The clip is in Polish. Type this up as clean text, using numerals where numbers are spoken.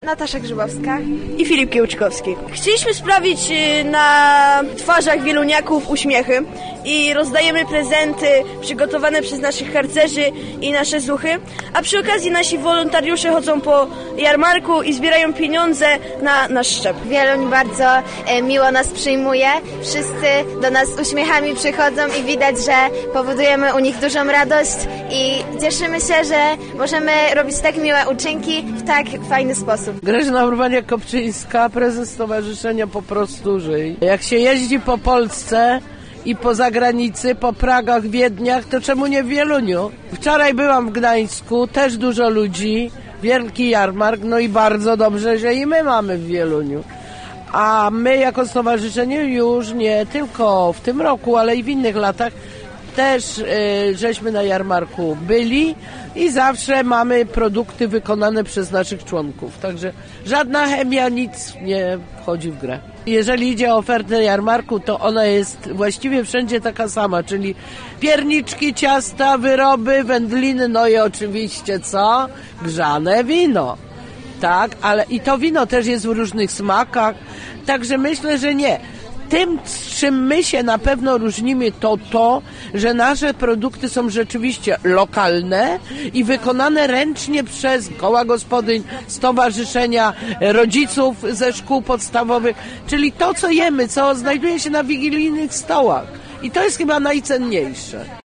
Natasza Grzybowska i Filip Kiełczkowski. Chcieliśmy sprawić na twarzach wieluniaków uśmiechy i rozdajemy prezenty przygotowane przez naszych harcerzy i nasze zuchy, a przy okazji nasi wolontariusze chodzą po jarmarku i zbierają pieniądze na nasz szczep. Wieluń bardzo miło nas przyjmuje. Wszyscy do nas uśmiechami przychodzą i widać, że powodujemy u nich dużą radość i cieszymy się, że możemy robić tak miłe uczynki w tak fajny sposób. Grażyna Urbaniak-Kopczyńska, prezes Stowarzyszenia Po prostu Żyj. Jak się jeździ po Polsce i po zagranicy, po Pragach, Wiedniach, to czemu nie w Wieluniu? Wczoraj byłam w Gdańsku, też dużo ludzi, wielki jarmark, no i bardzo dobrze, że i my mamy w Wieluniu. A my jako stowarzyszenie już nie tylko w tym roku, ale i w innych latach też żeśmy na jarmarku byli i zawsze mamy produkty wykonane przez naszych członków. Także żadna chemia, nic nie wchodzi w grę. Jeżeli idzie o ofertę jarmarku, to ona jest właściwie wszędzie taka sama, czyli pierniczki, ciasta, wyroby, wędliny, no i oczywiście co? Grzane wino. Tak, ale i to wino też jest w różnych smakach, także myślę, że nie. Tym, z czym my się na pewno różnimy, to, że nasze produkty są rzeczywiście lokalne i wykonane ręcznie przez koła gospodyń, stowarzyszenia, rodziców ze szkół podstawowych, czyli to, co jemy, co znajduje się na wigilijnych stołach. I to jest chyba najcenniejsze.